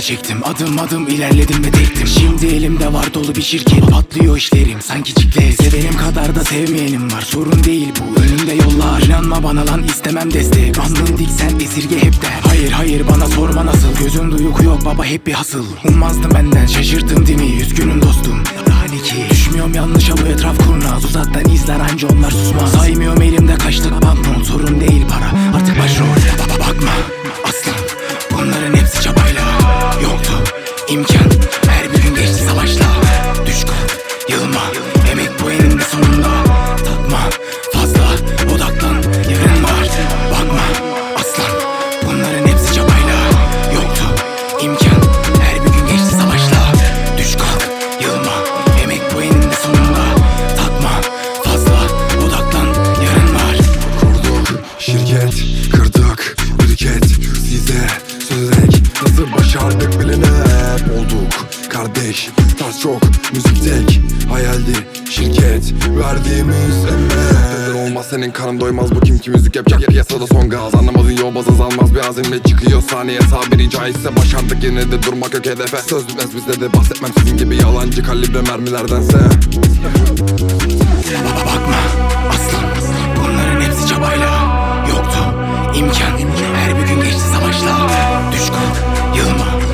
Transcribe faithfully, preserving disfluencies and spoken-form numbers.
çile çektim, adım adım ilerledim ve tektim. Şimdi elimde var dolu bir şirket, patlıyor işlerim sanki çiklet. Sevenim kadar da sevmeyenim var, sorun değil bu, önümde yollar. İnanma bana lan, istemem destek, bandın dik sen esirge hep de. Hayır hayır bana sorma nasıl, gözümde uyku yok baba hep bir hasıl. Ummazdım benden, şaşırttın değil mi, üzgünüm dostum. Yani ki düşmüyorum yanlışa, bu etraf kurnaz, uzaktan izler anca onlar susmaz. Saymıyorum elimde kaçlık banknot, sorun değil para artık başrol. Baba bakma aslan, bunların hepsi çabayla. Yoktu imkan, her bir gün geçti savaşla. Düş kalk, yılma, emek bu eninde sonunda. Takma fazla, odaklan, yarın var. Bakma aslan, bunların hepsi çabayla. Yoktu imkan, her bir gün geçti savaşla. Düş kalk, yılma, emek bu eninde sonunda. Takma fazla, odaklan, yarın var. Kurduk şirket, kırdık ülket. Size sözerek nasıl başardık bilene hep olduk kardeş. Tarz çok, müzik tek, hayaldi şirket, verdiğimiz emek. Neden olmaz senin karın doymaz, bu kim ki müzik yapacak piyasada son gaz. Anlamadın yol baz azalmaz, bir azimle çıkıyor sahneye. Tabiri caizse başardık, yine de durmak yok hedefe. Söz bitmez bizde de, bahsetmem sizin gibi yalancı kalibre mermilerdense. Baba bakma aslan, bunların hepsi çabayla. Yoktu imkan, her bir gün geçti savaşla. Düş kalk, yılma,